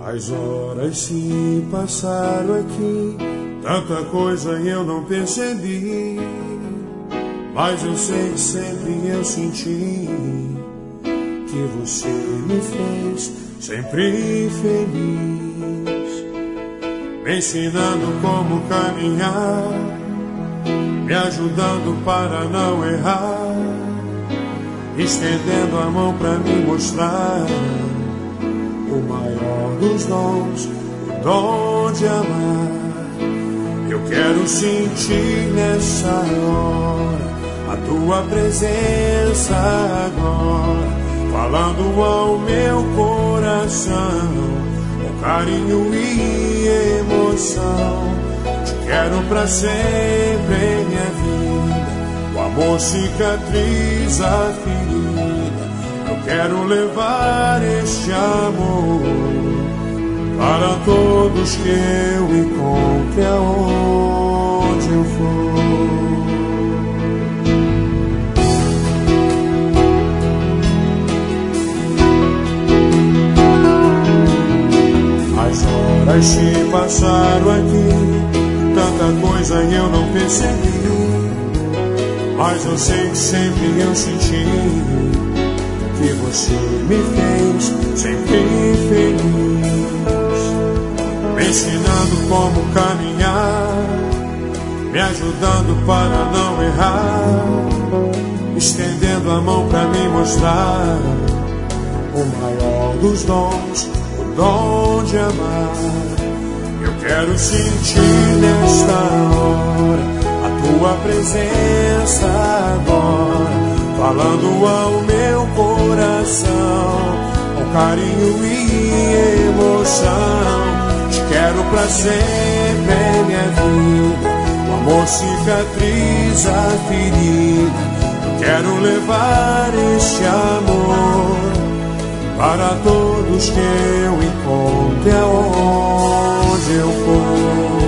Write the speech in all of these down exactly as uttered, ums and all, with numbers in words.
As horas se passaram aqui, tanta coisa eu não percebi, mas eu sei que sempre eu senti que você me fez sempre feliz, me ensinando como caminhar, me ajudando para não errar, estendendo a mão para me mostrar o maior dos dons, o dom de amar. Eu quero sentir nessa hora a tua presença agora, falando ao meu coração com carinho e emoção. Te quero pra sempre em minha vida, o amor cicatriza a ferida. Eu quero levar este amor para todos que eu encontre aonde eu for. As horas se passaram aqui, tanta coisa eu não percebi, mas eu sei que sempre eu senti que você me fez sempre feliz, me ensinando como caminhar, me ajudando para não errar, estendendo a mão para me mostrar o maior dos dons, o dom de amar. Eu quero sentir nesta hora a tua presença agora, falando ao meu coração com carinho e emoção. Te quero pra sempre em minha vida, o amor cicatriza a ferida. Eu quero levar este amor para todos que eu encontre aonde eu for.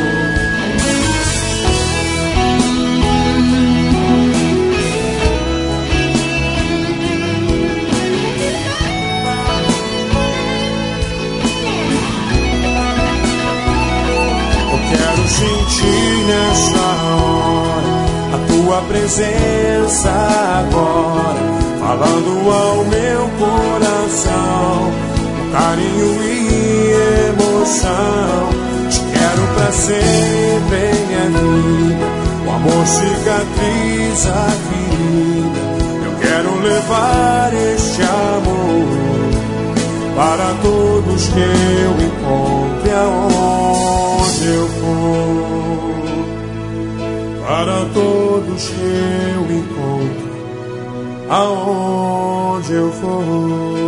Sentir nessa hora a tua presença agora, falando ao meu coração com carinho e emoção. Te quero pra sempre em minha vida, o amor cicatriza a ferida. Eu quero levar este amor para todos que eu encontre aonde eu for, para todos que eu encontro aonde eu for.